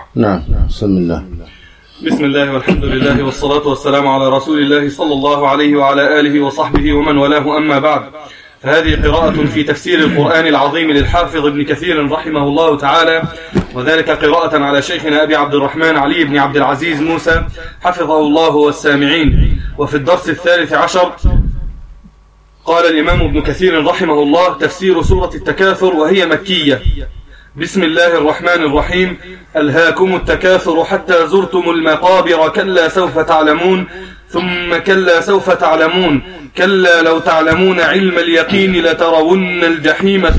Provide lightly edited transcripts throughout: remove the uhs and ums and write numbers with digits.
نعم. بسم الله. بسم الله والحمد لله والصلاة والسلام على رسول الله صلى الله عليه وعلى آله وصحبه ومن والاه، أما بعد، فهذه قراءة في تفسير القرآن العظيم للحافظ ابن كثير رحمه الله تعالى، وذلك قراءة على شيخنا أبي عبد الرحمن علي بن عبد العزيز موسى حفظه الله والسامعين. وفي الدرس 13 قال الإمام ابن كثير رحمه الله: تفسير سورة التكاثر، وهي مكية. بسم الله الرحمن الرحيم. ألهاكم التكاثر حتى زرتم المقابر، كلا سوف تعلمون، ثم كلا سوف تعلمون، كلا لو تعلمون علم اليقين لترون الجحيم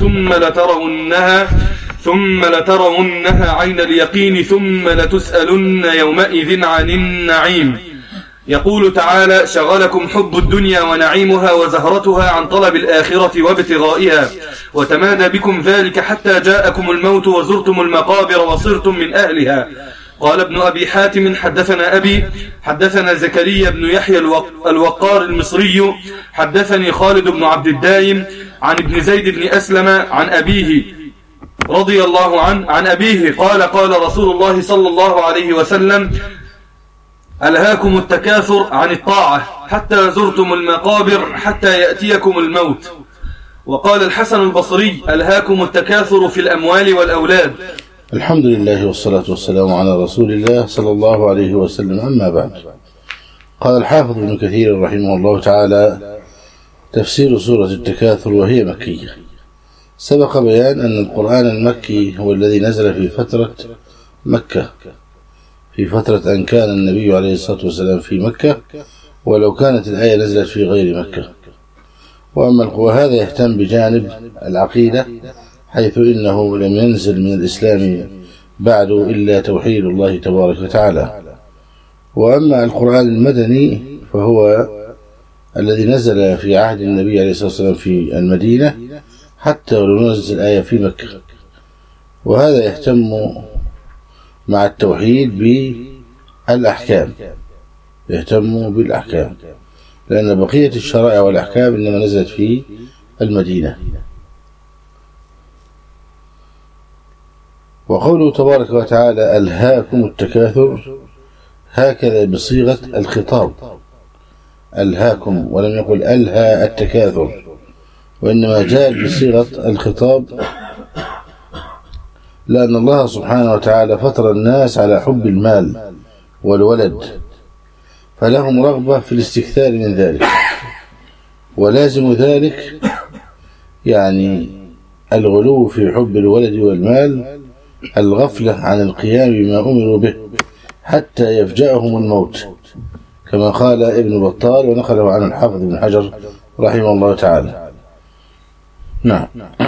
ثم لترونها عين اليقين ثم لتسألن يومئذ عن النعيم. يقول تعالى: شغلكم حب الدنيا ونعيمها وزهرتها عن طلب الآخرة وابتغائها، وتمادى بكم ذلك حتى جاءكم الموت وزرتم المقابر وصرتم من أهلها. قال ابن أبي حاتم: حدثنا أبي، حدثنا زكريا بن يحيى الوقار المصري، حدثني خالد بن عبد الدايم عن ابن زيد بن أسلم عن أبيه رضي الله عنه عن أبيه قال: قال رسول الله صلى الله عليه وسلم: ألهاكم التكاثر عن الطاعة حتى زرتم المقابر حتى يأتيكم الموت. وقال الحسن البصري: ألهاكم التكاثر في الأموال والأولاد. الحمد لله والصلاة والسلام على رسول الله صلى الله عليه وسلم، أما بعد. قال الحافظ ابن كثير رحمه الله تعالى: تفسير سورة التكاثر، وهي مكية. سبق بيان أن القرآن المكي هو الذي نزل في فترة مكة، في فترة أن كان النبي عليه الصلاة والسلام في مكة، ولو كانت الآية نزلت في غير مكة. وهذا يهتم بجانب العقيدة، حيث إنه لم ينزل من الإسلام بعد إلا توحيد الله تبارك وتعالى. وأما القرآن المدني فهو الذي نزل في عهد النبي عليه الصلاة والسلام في المدينة، حتى ولو نزل الآية في مكة. وهذا يهتم مع التوحيد بالأحكام، لأن بقية الشرائع والأحكام إنما نزلت في المدينة. وقوله تبارك وتعالى: ألهاكم التكاثر، هكذا بصيغة الخطاب، ألهاكم، ولم يقل ألهى التكاثر، وإنما جاء بصيغة الخطاب، لأن الله سبحانه وتعالى فطر الناس على حب المال والولد، فلهم رغبة في الاستكثار من ذلك، ولازم ذلك يعني الغلو في حب الولد والمال، الغفلة عن القيام بما أمروا به حتى يفجأهم الموت، كما قال ابن بطال ونقله عن الحافظ بن حجر رحمه الله تعالى. نعم.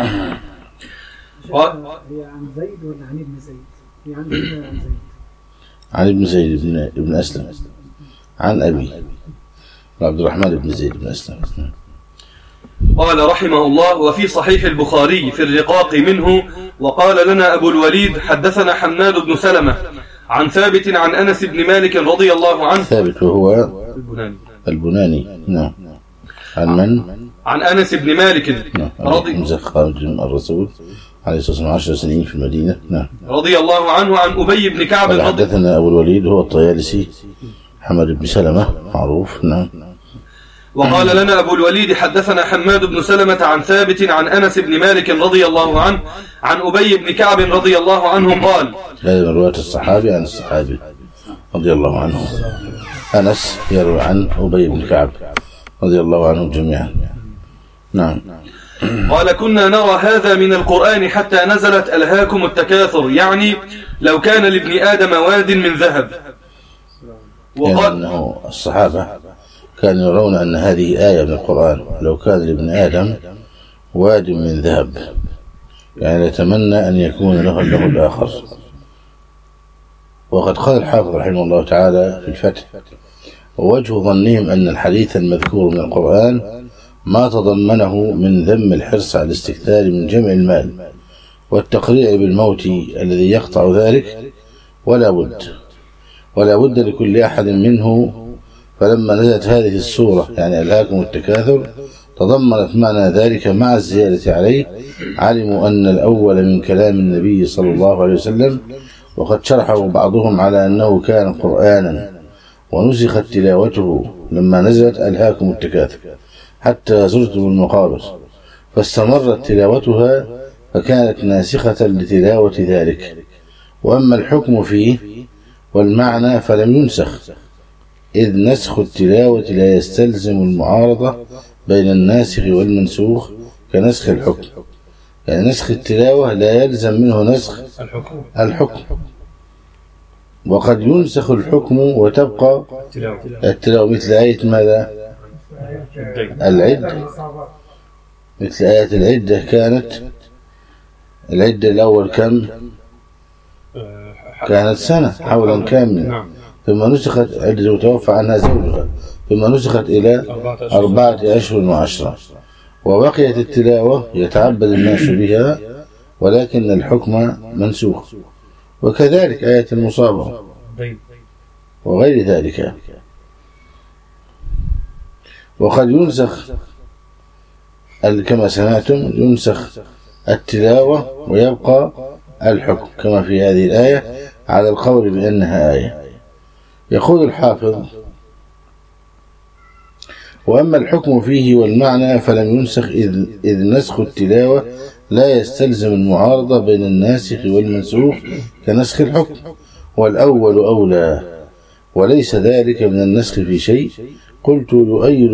هي عن زيد ولا عن ابن زيد؟ هي عن زيد. عن ابن زيد بن أسلم، عن أبي عبد الرحمن بن زيد بن أسلم. قال رحمه الله: وفي صحيح البخاري في الرقاق منه. وقال لنا أبو الوليد: حدثنا حماد بن سلمة عن ثابت عن أنس بن مالك رضي الله عنه. ثابت وهو البناني. نعم. عن من؟ عن أنس بن مالك خارج الرسول عليه الصلاة والسلام 10 سنين في المدينة. نعم. رضي الله عنه عن أبي بن كعب. حدثنا أبو الوليد هو الطيالسي حماد بن سلمة معروف. نعم. وقال لنا أبو الوليد: حدثنا حماد بن سلمة عن ثابت عن أنس بن مالك رضي الله عنه عن أبي بن كعب رضي الله عنه قال. هذا من رواية الصحابي عن الصحابي رضي الله عنه. أنس يروي عن أبي بن كعب رضي الله عنهم جميعا. نعم. قال: كنا نرى هذا من القرآن حتى نزلت ألهاكم التكاثر، يعني لو كان لابن آدم واد من ذهب. وقال أنه الصحابة كانوا يرون أن هذه آية من القرآن، لو كان لابن آدم واد من ذهب، يعني يتمنى أن يكون له الآخر. وقد قال الحافظ رحمه الله تعالى في الفتح: ووجه ظنهم أن الحديث المذكور من القرآن ما تضمنه من ذم الحرص على الاستكثار من جمع المال والتقريع بالموت الذي يقطع ذلك، ولا بد لكل أحد منه. فلما نزلت هذه السورة يعني ألهاكم التكاثر تضمنت معنى ذلك مع الزيادة عليه، علموا أن الأول من كلام النبي صلى الله عليه وسلم وقد شرحه بعضهم على أنه كان قرآنا ونسخت تلاوته لما نزلت ألهاكم التكاثر حتى زرتم المقابر، فاستمرت تلاوتها فكانت ناسخة لتلاوة ذلك. وأما الحكم فيه والمعنى فلم ينسخ، إذ نسخ التلاوة لا يستلزم المعارضة بين الناسخ والمنسوخ كنسخ الحكم. يعني نسخ التلاوة لا يلزم منه نسخ الحكم. وقد ينسخ الحكم وتبقى التلاوة، مثل آية ماذا؟ العدة. مثل آية العدة، كانت العدة الأول كم؟ كانت سنة حولا كاملا، ثم نسخت عدة وتوفى عنها زوجها، ثم نسخت إلى 4 أشهر و10، وبقيت التلاوة يتعبد الناس بها ولكن الحكم منسوخ. وكذلك آية المصابة وغير ذلك. وقد ينسخ كما سمعتم، ينسخ التلاوة ويبقى الحكم كما في هذه الآية على القول بأنها آية. يقول الحافظ: وأما الحكم فيه والمعنى فلم ينسخ، إذ نسخ التلاوة لا يستلزم المعارضة بين الناسخ والمنسوخ كنسخ الحكم، والأول أولى، وليس ذلك من النسخ في شيء. قلت: يؤيد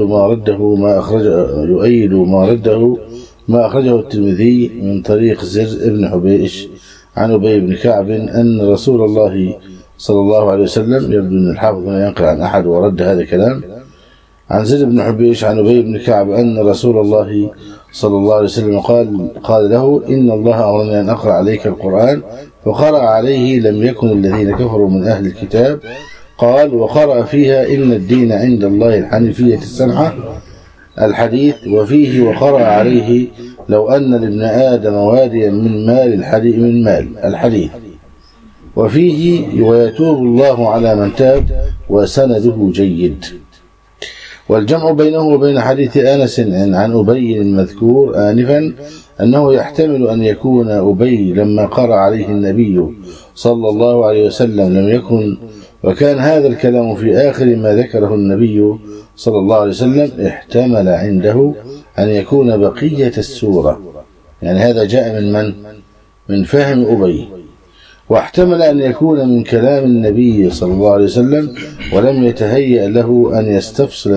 ما أخرجه الترمذي من طريق زر بن حبيش عن أبي بن كعب أن رسول الله صلى الله عليه وسلم، يبدو أن الحافظ ينقل عن أحد ورد هذا الكلام، عن زر بن حبيش عن أبي بن كعب أن رسول الله صلى الله عليه وسلم قال له: إن الله أمرني أن أقرأ عليك القرآن، فقرأ عليه: لم يكن الذين كفروا من أهل الكتاب. قال: وقرأ فيها: إن الدين عند الله الحنيفية السمحة، الحديث. وفيه: وقرأ عليه: لو أن لابن آدم واديا من مال الحديث. وفيه: ويتوب الله على من تاب، وسنده جيد. والجمع بينه وبين حديث أنس عن أبي المذكور آنفا أنه يحتمل أن يكون أبي لما قرأ عليه النبي صلى الله عليه وسلم لم يكن، وكان هذا الكلام في آخر ما ذكره النبي صلى الله عليه وسلم، احتمل عنده أن يكون بقية السورة. يعني هذا جاء من فهم أبي. واحتمل أن يكون من كلام النبي صلى الله عليه وسلم، ولم يتهيأ له أن يستفصل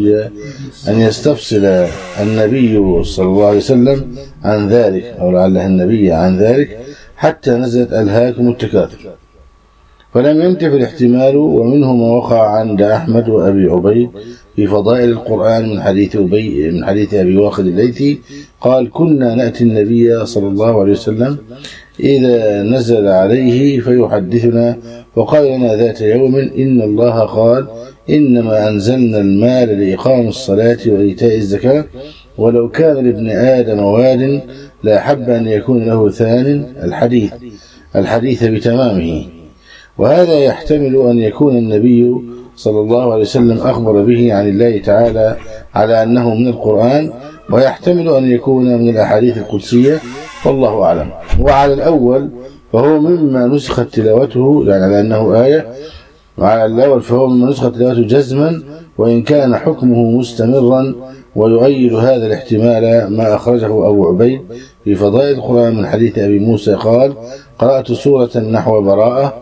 النبي صلى الله عليه وسلم عن ذلك، أو لعله النبي عن ذلك، حتى نزلت ألهاكم التكاثر، فلم ينتفي الاحتمال. ومنه ما وقع عند أحمد وأبي عبيد في فضائل القرآن من حديث أبي واقد الليثي قال: كنا نأتي النبي صلى الله عليه وسلم إذا نزل عليه فيحدثنا، وقال لنا ذات يوم: إن الله قال: إنما أنزلنا المال لإقام الصلاة وإيتاء الزكاة، ولو كان لابن آدم واد لأحب أن يكون له ثان، الحديث بتمامه. وهذا يحتمل أن يكون النبي صلى الله عليه وسلم أخبر به عن الله تعالى على أنه من القرآن، ويحتمل أن يكون من الأحاديث القدسية، والله أعلم. وعلى الأول فهو مما نسخت تلاوته، يعني على أنه آية، وعلى الأول فهو مما نسخت تلاوته جزما، وإن كان حكمه مستمرا. ويؤيد هذا الاحتمال ما أخرجه أبو عبيد في فضائل القرآن من حديث أبي موسى قال: قرأت سورة نحو براءة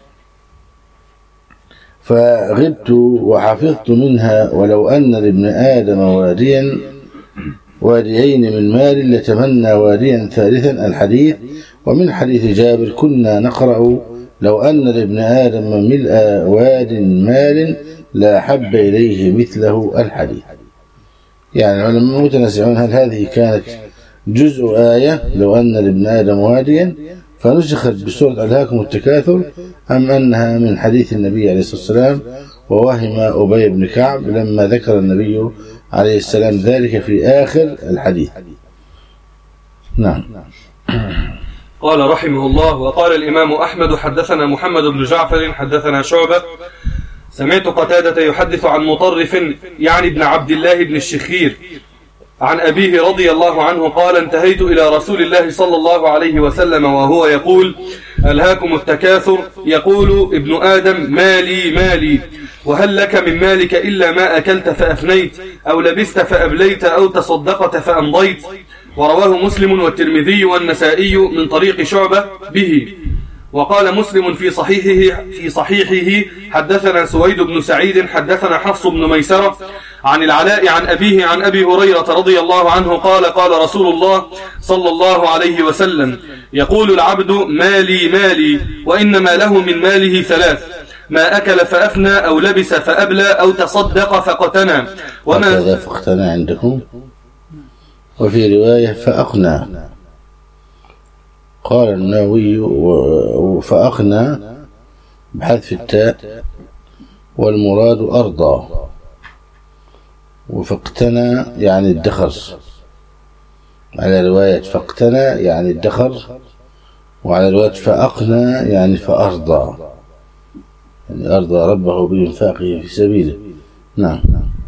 فغبت وحفظت منها: ولو أن لابن آدم واديين من مال لتمنى واديا ثالثا، الحديث. ومن حديث جابر: كنا نقرأ: لو أن لابن آدم ملء واد مال لا حب إليه مثله، الحديث. يعني العلماء متنازعون هل هذه كانت جزء آية لو أن لابن آدم واديا فنسخت بسورة ألهاكم التكاثر، أم أنها من حديث النبي عليه الصلاة والسلام، ووهم أبي بن كعب لما ذكر النبي عليه السلام ذلك في آخر الحديث. نعم. قال رحمه الله: وقال الإمام أحمد: حدثنا محمد بن جعفر حدثنا شعبة سمعت قتادة يحدث عن مطرف يعني ابن عبد الله بن الشخير عن أبيه رضي الله عنه قال: انتهيت إلى رسول الله صلى الله عليه وسلم وهو يقول: ألهاكم التكاثر يقول ابن آدم مالي مالي، وهل لك من مالك إلا ما أكلت فأفنيت أو لبست فأبليت أو تصدقت فأمضيت. ورواه مسلم والترمذي والنسائي من طريق شعبة به. وقال مسلم في صحيحه حدثنا سويد بن سعيد حدثنا حفص بن ميسرة عن العلاء عن أبيه عن أبي هريرة رضي الله عنه قال قال رسول الله صلى الله عليه وسلم يقول العبد مالي مالي، وإنما له من ماله ثلاث: ما أكل فأفنى أو لبس فأبلى أو تصدق فقتنى. وما فقتنى عندكم، وفي رواية فأقنى. قال النووي فأقنى بحذف التاء والمراد أرضى، وفقتنى يعني الدخر، على رواية فقتنى يعني الدخر، وعلى رواية فأقنى يعني فأرضى، يعني أرضى ربه بإنفاقه في سبيله. نعم.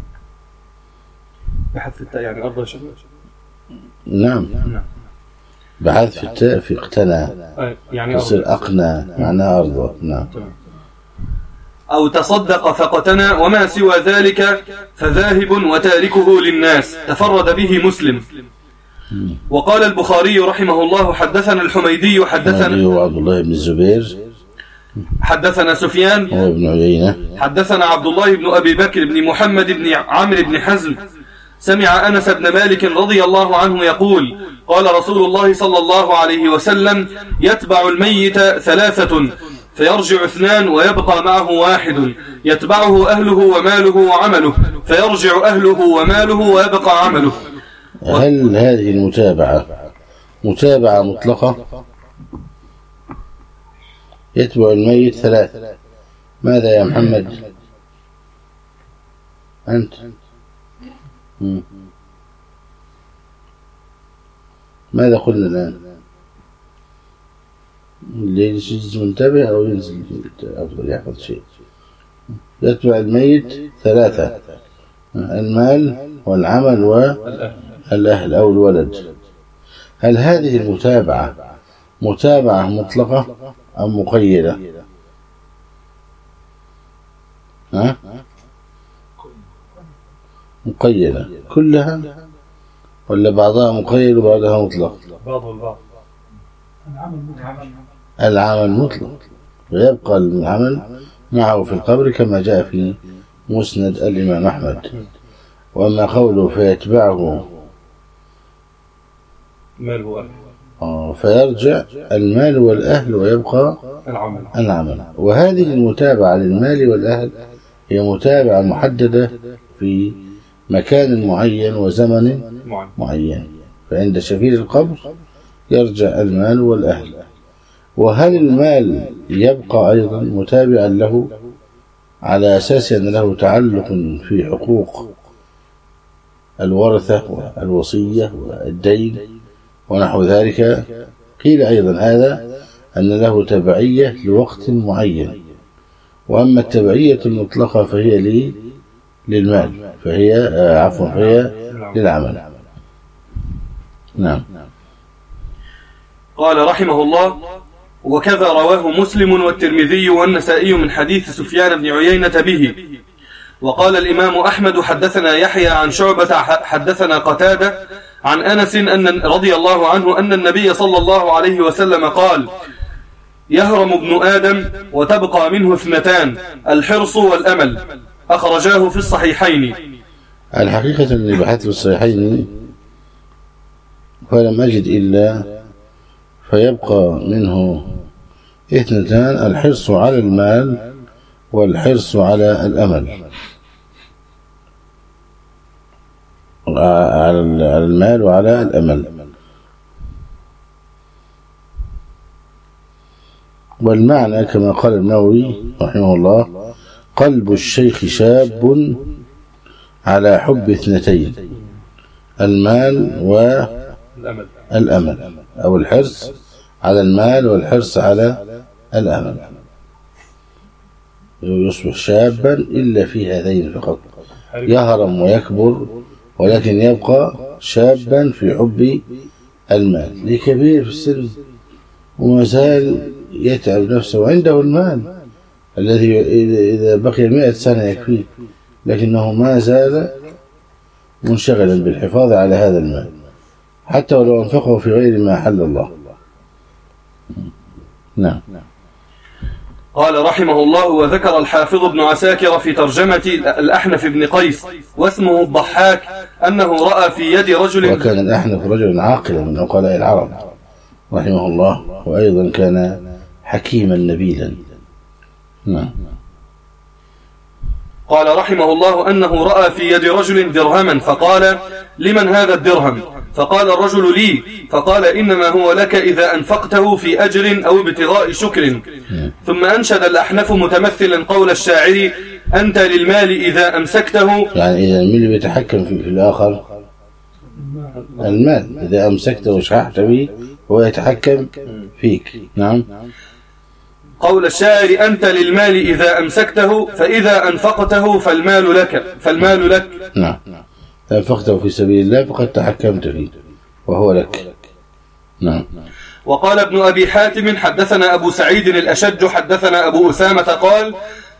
بحذف التاء يعني أرضى شبه. نعم. بحذف التاء في اقتنى يعني يصير أقنى معناها أرضى. نعم. أو تصدق فقتنى، وما سوى ذلك فذاهب وتاركه للناس. تفرد به مسلم. وقال البخاري رحمه الله حدثنا الحميدي حدثنا عبد الله بن الزبير حدثنا سفيان بن عيينة حدثنا عبد الله بن أبي بكر بن محمد بن عمرو بن حزم سمع أنس بن مالك رضي الله عنه يقول قال رسول الله صلى الله عليه وسلم يتبع الميت ثلاثة فيرجع اثنان ويبقى معه واحد، يتبعه أهله وماله وعمله فيرجع أهله وماله ويبقى عمله. هل هذه المتابعة متابعة مطلقة؟ يتبع الميت ثلاثة. ماذا يا محمد أنت؟ ماذا قلنا الآن؟ اللي يجلس منتبه أو ينزل أفضل يحفظ شيء. يتبع الميت ثلاثة: المال والعمل والأهل أو الولد. هل هذه المتابعة متابعة مطلقة أم مقيدة؟ مقيدة كلها ولا بعضها مقيد وبعضها مطلق؟ بعض البعض. العمل مطلق ويبقى العمل معه في القبر كما جاء في مسند الإمام أحمد. وأما قوله فيتبعه المال والأهل فيرجع المال والأهل ويبقى العمل. وهذه المتابعة للمال والأهل هي متابعة محددة في مكان معين وزمن معين، فعند شفير القبر يرجع المال والأهل. وهل المال يبقى أيضا متابعا له على أساس أن له تعلق في حقوق الورثة والوصية والدين ونحو ذلك؟ قيل أيضا هذا أن له تبعية لوقت معين. وأما التبعية المطلقة فهي للمال، فهي للعمل. نعم. قال رحمه الله وكذا رواه مسلم والترمذي والنسائي من حديث سفيان بن عيينة به. وقال الإمام أحمد حدثنا يحيى عن شعبة حدثنا قتادة عن أنس رضي الله عنه أن النبي صلى الله عليه وسلم قال يهرم ابن آدم وتبقى منه اثنتان: الحرص والأمل. أخرجاه في الصحيحين. الحقيقة أني بحثت في الصحيحين فلم أجد إلا فيبقى منه اثنتان: الحرص على المال والحرص على الأمل. على المال وعلى الأمل. والمعنى كما قال النووي رحمه الله: قلب الشيخ شاب على حب اثنتين: المال والأمل، أو الحرص على المال والحرص على الأمل. يصبح شابا إلا في هذين فقط، يهرم ويكبر ولكن يبقى شابا في حب المال. لكبير في السن وما زال يتعب نفسه وعنده المال الذي إذا بقي 100 سنة يكفيه، لكنه ما زال منشغلا بالحفاظ على هذا المال حتى ولو أنفقه في غير ما أحل الله. نعم. قال رحمه الله: وذكر الحافظ ابن عساكر في ترجمة الأحنف بن قيس واسمه الضحاك أنه رأى في يد رجل، وكان الأحنف رجلا عاقلا من عقلاء العرب رحمه الله، وأيضا كان حكيما نبيلا. نعم. قال رحمه الله أنه رأى في يد رجل درهما فقال: لمن هذا الدرهم؟ فقال الرجل: لي. فقال: إنما هو لك إذا أنفقته في أجر أو ابتغاء شكر. ثم أنشد الأحنف متمثلا قول الشاعر: أنت للمال إذا أمسكته، يعني إذا المال بيتحكم في الآخر، المال إذا أمسكته وشححت به هو يتحكم فيك. نعم. قول الشاعر: أنت للمال إذا أمسكته، فإذا أنفقته فالمال لك. نعم. أنفقته في سبيل الله فقد تحكمت فيه وهو لك. نعم. وقال ابن أبي حاتم: حدثنا أبو سعيد الأشج حدثنا أبو أسامة قال: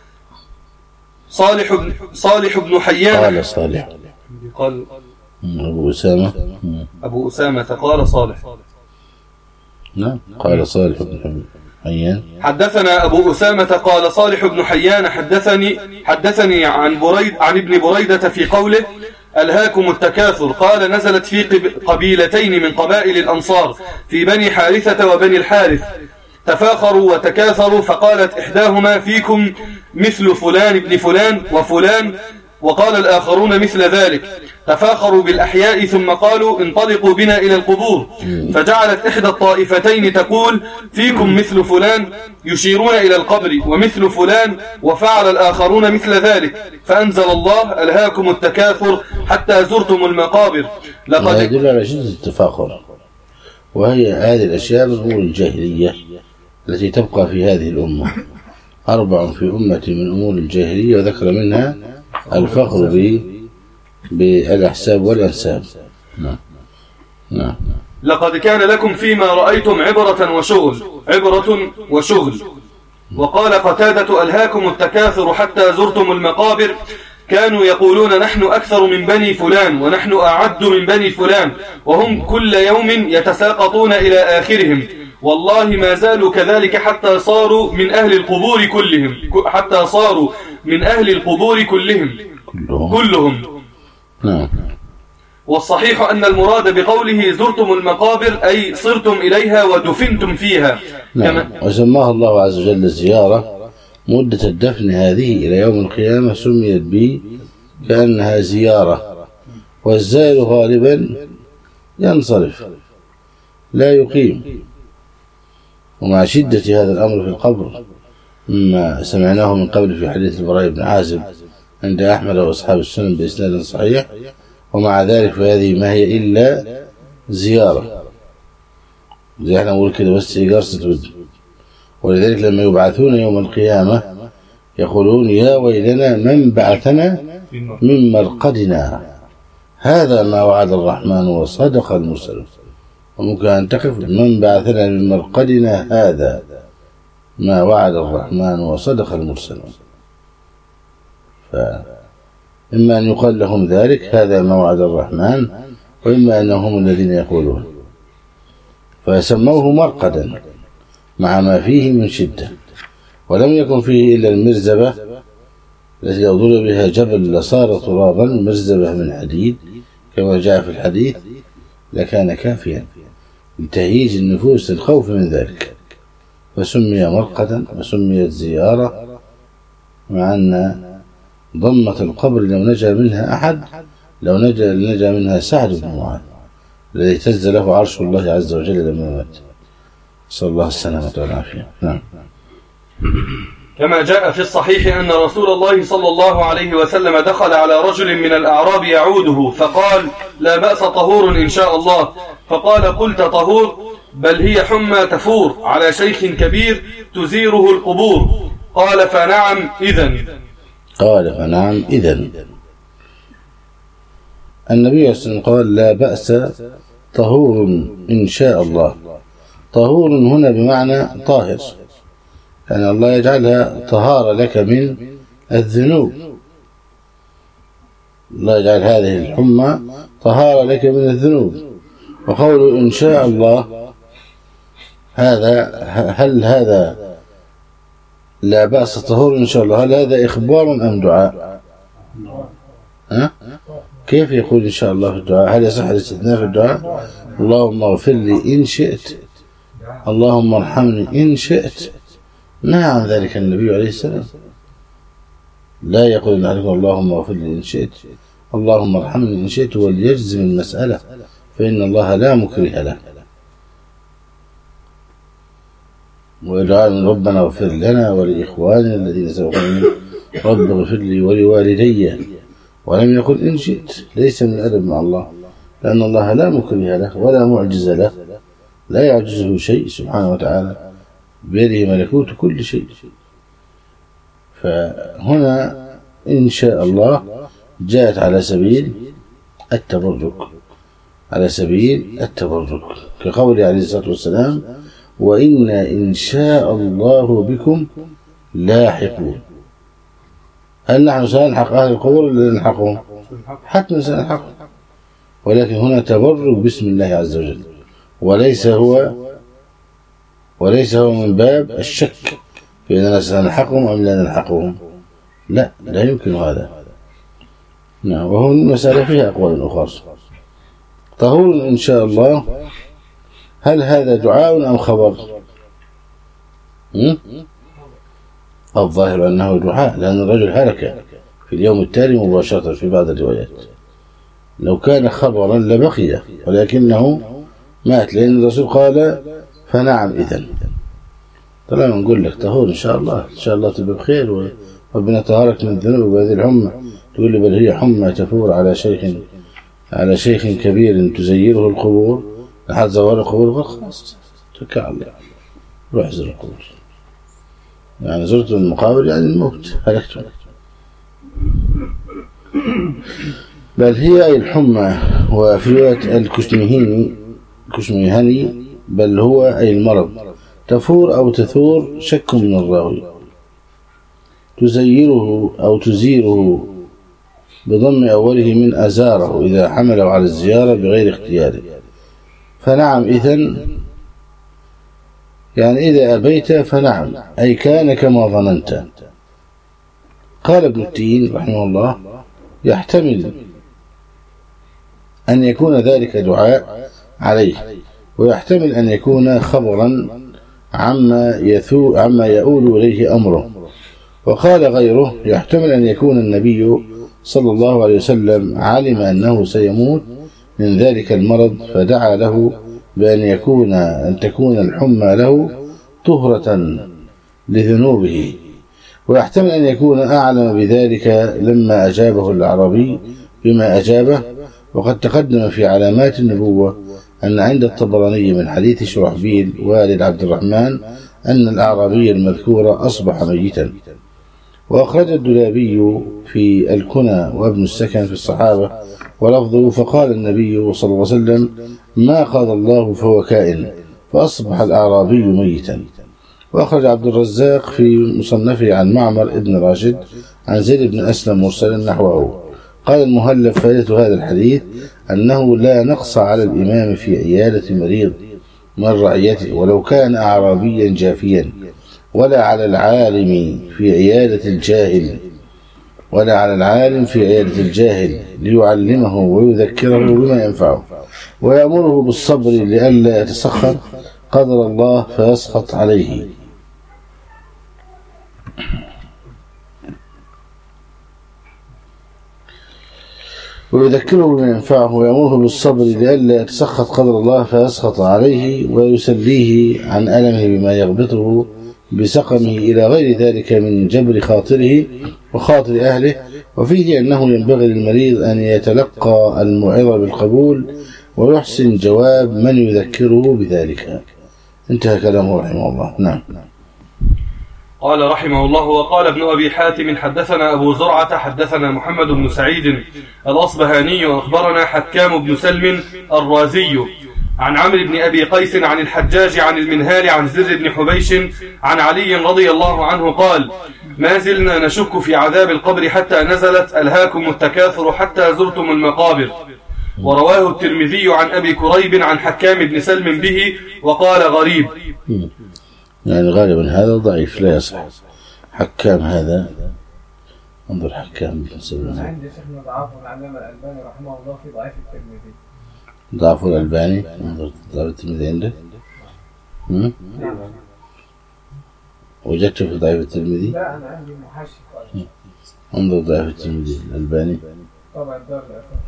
صالح بن حيان. قال صالح. قال أبو أسامة قال صالح. نعم. قال صالح بن حيان. حدثنا أبو أسامة قال صالح بن حيان حدثني عن ابن بريدة في قوله: ألهاكم التكاثر. قال: نزلت في قبيلتين من قبائل الأنصار في بني حارثة وبني الحارث، تفاخروا وتكاثروا، فقالت إحداهما: فيكم مثل فلان ابن فلان وفلان، وقال الآخرون مثل ذلك، تفاخروا بالأحياء ثم قالوا: انطلقوا بنا إلى القبور. فجعلت إحدى الطائفتين تقول: فيكم مثل فلان، يشيرون إلى القبر، ومثل فلان، وفعل الآخرون مثل ذلك، فأنزل الله: ألهاكم التكاثر حتى زرتم المقابر. لقد يدل على شدة التفاخر، وهي هذه الأشياء من أمور الجاهلية التي تبقى في هذه الأمة. 4 في أمة من أمور الجاهلية، وذكر منها الفخر بالأحساب والأنساب. نعم. نعم. لقد كان لكم فيما رأيتم عبرة وشغل. وقال قتادة: ألهاكم التكاثر حتى زرتم المقابر. كانوا يقولون: نحن أكثر من بني فلان، ونحن أعد من بني فلان، وهم كل يوم يتساقطون إلى آخرهم. والله ما زالوا كذلك حتى صاروا من أهل القبور كلهم. نعم. والصحيح أن المراد بقوله زرتم المقابر أي صرتم إليها ودفنتم فيها. نعم. وسماها الله عز وجل الزيارة. مدة الدفن هذه إلى يوم القيامة سميت به كأنها زيارة، والزائر غالبا ينصرف لا يقيم. ومع شدة هذا الأمر في القبر مما سمعناه من قبل في حديث البراء بن عازب عند أحمد وأصحاب السنن بإسناد صحيح، ومع ذلك فهذه ما هي إلا زيارة، زي احنا نقول كده بس قرصة ود. ولذلك لما يبعثون يوم القيامة يقولون: يا ويلنا من بعثنا من مرقدنا، هذا ما وعد الرحمن وصدق المرسلون. وممكن أن تقف: من بعثنا من مرقدنا هذا ما وعد الرحمن وصدق المرسلون. فإما أن يقال لهم ذلك، هذا ما وعد الرحمن، وإما أنهم الذين يقولون. فسموه مرقدا مع ما فيه من شدة، ولم يكن فيه إلا المرزبة التي لو ضرب بها جبل لصار ترابا، مرزبة من حديد كما جاء في الحديث، لكان كافيا لتهييج النفوس الخوف من ذلك، فسمي مرقدا وسميت زيارة، مع أن ضمة القبر لو نجا منها أحد، لو نجا منها سعد بن معاذ الذي اهتز له عرش الله عز وجل لما مات، صلى الله السلامة والعافية. نعم. كما جاء في الصحيح أن رسول الله صلى الله عليه وسلم دخل على رجل من الأعراب يعوده فقال: لا بأس طهور إن شاء الله. فقال: قلت طهور؟ بل هي حمى تفور على شيخ كبير تزيره القبور. قال: فنعم إذن. النبي صلى الله عليه وسلم قال: لا بأس طهور إن شاء الله. طهور هنا بمعنى طاهر، يعني الله يجعلها طهارة لك من الذنوب، الله يجعل هذه الحمى طهارة لك من الذنوب. وقوله إن شاء الله، هل هذا لا بأس طهور إن شاء الله، هل هذا إخبار أم دعاء؟ كيف يقول إن شاء الله في الدعاء؟ هل يصح الاستثناء في الدعاء؟ اللهم اغفر لي إن شئت، اللهم ارحمني إن شئت. نهى عن ذلك النبي عليه السلام، لا يقول أحدكم اللهم اغفر لي إن شئت، اللهم ارحمني إن شئت، وليجزم المسألة، فإن الله لا مكره له. ويجعل ربنا اغفر لنا ولإخواننا الذين سبقونا، رب اغفر لي ولوالدي، ولم يقل إن شئت، ليس من الأدب مع الله، لأن الله لا مكره له ولا معجز له، لا يعجزه شيء سبحانه وتعالى، بيده ملكوت كل شيء. فهنا إن شاء الله جاءت على سبيل التبرك، على سبيل التبرك، كقول عليه الصلاة والسلام وإنا إن شاء الله بكم لاحقون. هل نحن سنلحق أهل القبور ولا نلحقهم؟ حتما سنلحقهم، ولكن هنا تبرك باسم الله عز وجل، وليس هو من باب الشك في أننا سنلحقهم أم لا نلحقهم، لا يمكن هذا. نعم. وهو المسألة فيها أقوال أخرى. طهور إن شاء الله، هل هذا دعاء أم خبر؟ الظاهر أنه دعاء، لأن الرجل هلك في اليوم التالي مباشرة في بعض الروايات. لو كان خبرا لبقي، ولكنه مات، لأن الرسول قال فنعم إذن. طالما نقول لك طهور إن شاء الله تبقى بخير وربنا طهرك من الذنوب وهذه الحمى، تقول لي بل هي حمى تفور على شيخ كبير تزيره القبور لحد زوار القبور، خلاص توكل على الله، روح زر القبور. يعني زرت المقابر يعني الموت، هلكت. بل هي أي الحمى، وفي رواية الكشميهني بل هو أي المرض، تفور أو تثور، شك من الراوي، تزيره أو تزيره بضم أوله من أزاره إذا حمله على الزيارة بغير اختياره. فنعم إذن يعني إذا أبيت فنعم، أي كان كما ظننت. قال ابن التين رحمه الله يحتمل أن يكون ذلك دعاء عليه، ويحتمل أن يكون خبرا عما يؤول إليه أمره. وقال غيره يحتمل أن يكون النبي صلى الله عليه وسلم علم أنه سيموت من ذلك المرض، فدعا له بأن تكون الحمى له طهرة لذنوبه. ويحتمل أن يكون أعلم بذلك لما أجابه الأعرابي بما أجابه. وقد تقدم في علامات النبوة أن عند الطبراني من حديث شرحبيل والد عبد الرحمن أن الأعرابي المذكور أصبح ميتا. وأخرج الدولابي في الكنى وابن السكن في الصحابة ولفظه فقال النبي صلى الله عليه وسلم ما قال الله فهو كائن، فأصبح الأعرابي ميتا. وأخرج عبد الرزاق في مصنفه عن معمر ابن راشد عن زيد بن أسلم مرسلا نحوه. قال المهلب فائدة هذا الحديث أنه لا نقص على الإمام في عيادة مريض من رعيته ولو كان أعرابيا جافيا، ولا على العالم في عيادة الجاهل ليعلمه ويذكره بما ينفعه، ويأمره بالصبر لئلا يتسخط قدر الله فيسخط عليه. ويذكره بما ينفعه ويأمره بالصبر لئلا يتسخط قدر الله فيسخط عليه، ويسليه عن ألمه بما يغبطه بسقمه إلى غير ذلك من جبر خاطره وخاطر أهله. وفيه أنه ينبغي للمريض أن يتلقى الموعظة بالقبول ويحسن جواب من يذكره بذلك. انتهى كلامه رحمه الله. نعم. قال رحمه الله وقال ابن أبي حاتم حدثنا أبو زرعة حدثنا محمد بن سعيد الأصبهاني أخبرنا حكام بن سلم الرازي عن عمرو بن أبي قيس عن الحجاج عن المنهال عن زر بن حبيش عن علي رضي الله عنه قال: ما زلنا نشك في عذاب القبر حتى نزلت ألهاكم التكاثر حتى زرتم المقابر. ورواه الترمذي عن أبي كريب عن حكام بن سلم به وقال غريب. يعني غالبا هذا ضعيف لا يصح. حكام هذا انظر حكام بن سلم. عندي شيخنا ضعف العلامة الألباني رحمه الله في ضعيف الترمذي. ضعف الألباني انظر ضعف الترمذي عندك. وجدته في ضعيف الترمذي؟ لا أنا عندي محاشي. انظر ضعيف الترمذي الألباني. طبعا دار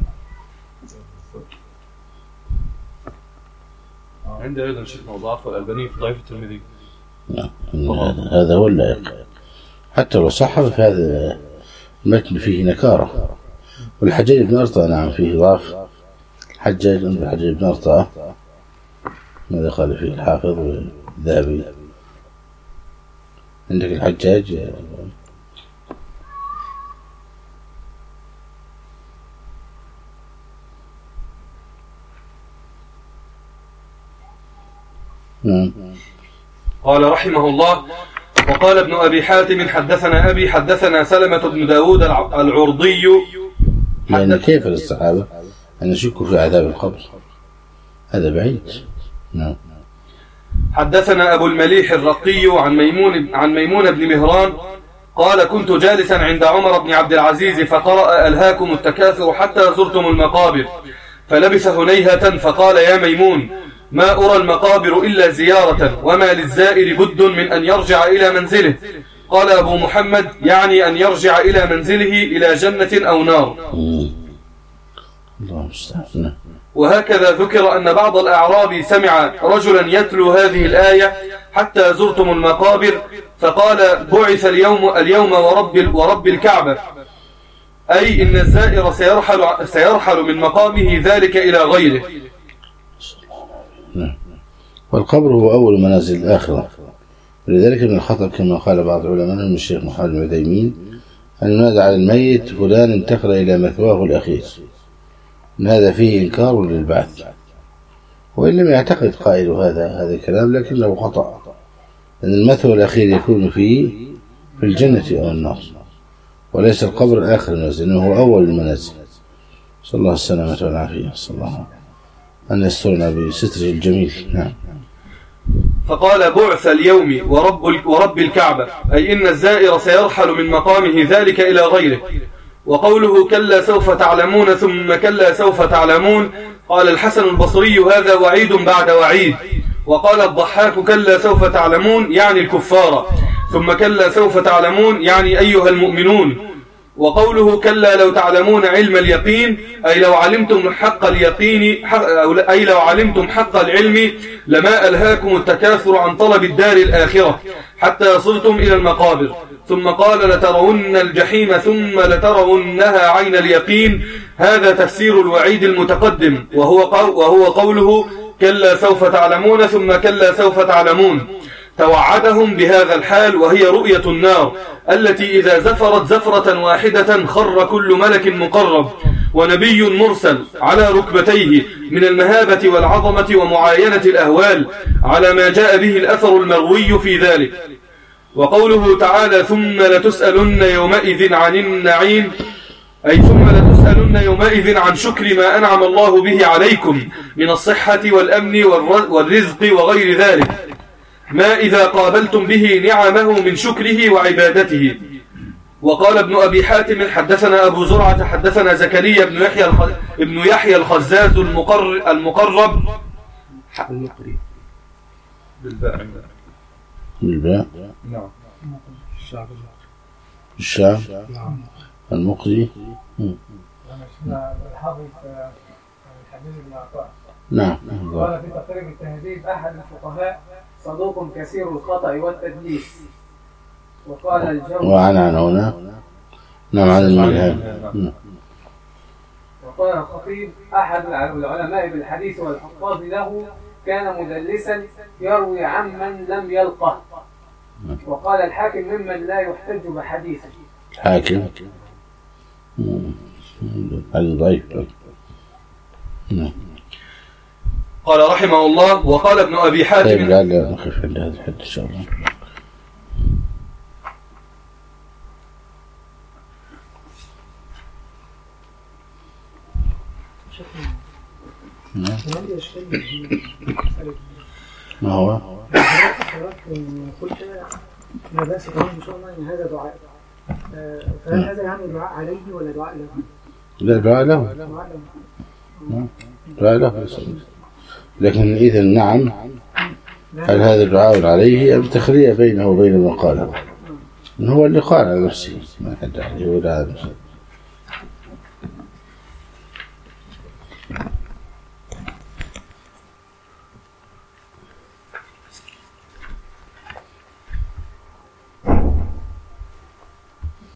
عندي أيضا شيخنا ضعف الألباني في ضعيف الترمذي. هذا هو اللائق. حتى لو صح فهذا المتن فيه نكارة. والحجاج بن أرطاة نعم فيه ضعف. الحجاج بن أرطاة ماذا قال فيه الحافظ والذهبي؟ عندك الحجاج قال رحمه الله: وقال ابن أبي حاتم حدثنا أبي حدثنا سلمة بن داود العرضي. يعني كيف للصحابة أن يشكوا في عذاب القبر؟ هذا بعيد. نعم. حدثنا أبو المليح الرقي عن ميمون بن مهران قال: كنت جالسا عند عمر بن عبد العزيز فقرأ: ألهاكم التكاثر حتى زرتم المقابر. فلبث هنيهة فقال: يا ميمون، ما أرى المقابر إلا زيارة، وما للزائر بد من أن يرجع إلى منزله. قال أبو محمد: يعني أن يرجع إلى منزله إلى جنة أو نار. الله مستعان. وهكذا ذكر أن بعض الأعراب سمع رجلا يتلو هذه الآية: حتى زرتم المقابر، فقال: بعث اليوم ورب الكعبة، أي إن الزائر سيرحل من مقامه ذلك إلى غيره. والقبر هو أول منازل الآخرة، ولذلك من الخطأ كما قال بعض العلماء من الشيخ محمد بن عثيمين أن ينادى على الميت: فلان انتقل إلى مثواه الأخير. إن هذا فيه إنكار للبعث، وإن لم يعتقد قائل هذا الكلام لكنه خطأ، لأن المثوى الأخير يكون في الجنة أو النار، وليس القبر آخر المنازل، إنه هو أول المنازل. صلى الله السلامة والعافية. صلى الله أن يسترنا بستره الجميل. نعم. فقال: بعث اليوم ورب الكعبة، أي إن الزائر سيرحل من مقامه ذلك إلى غيره. وقوله: كلا سوف تعلمون ثم كلا سوف تعلمون، قال الحسن البصري: هذا وعيد بعد وعيد. وقال الضحاك: كلا سوف تعلمون يعني الكفار، ثم كلا سوف تعلمون يعني أيها المؤمنون. وقوله: كلا لو تعلمون علم اليقين، أي لو علمتم حق اليقين، أي لو علمتم حق العلم لما ألهاكم التكاثر عن طلب الدار الآخرة حتى صرتم إلى المقابر. ثم قال: لترون الجحيم ثم لترونها عين اليقين. هذا تفسير الوعيد المتقدم، وهو قوله: كلا سوف تعلمون ثم كلا سوف تعلمون. توعدهم بهذا الحال، وهي رؤية النار التي إذا زفرت زفرة واحدة خر كل ملك مقرب ونبي مرسل على ركبتيه من المهابة والعظمة ومعاينة الأهوال، على ما جاء به الأثر المروي في ذلك. وقوله تعالى: ثم لتسألن يومئذ عن النعيم، أي ثم لتسألن يومئذ عن شكر ما أنعم الله به عليكم من الصحة والأمن والرزق وغير ذلك، ما إذا قابلتم به نعمه من شكره وعبادته. وقال ابن أبي حاتم حدثنا أبو زرعة حدثنا زكريا ابن يحيى الخزاز المقرب بالباء. نعم. الشعب المقري. الحافظ الحديث بن عطاء. نعم. قال في تقريب التهذيب: أحد الفقهاء صدوق كثير الخطأ والتدليس. وقال الجوزي: وعن هنا نعم عن الملهم. وقال الخطيب: أحد العلماء بالحديث والحفاظ له كان مدلسا يروي عمن لم يلقه. وقال الحاكم: ممن لا يحتج بحديثه. حاكم هذا ضعيف. قال رحمه الله: وقال ابن أبي حاتم. طيب لعل نخف عند هذا الحد إن شاء الله. ما هو؟ قلت لا بأس كمان إن شاء الله إن هذا دعاء، فهل هذا يعني دعاء عليه ولا دعاء له؟ لا دعاء له. دعاء له. لكن إذا نعم، هل هذا دعاء عليه أم تخلية بينه وبين من قاله؟ هو اللي قال على نفسه، ما حد عليه ولا على نفسه.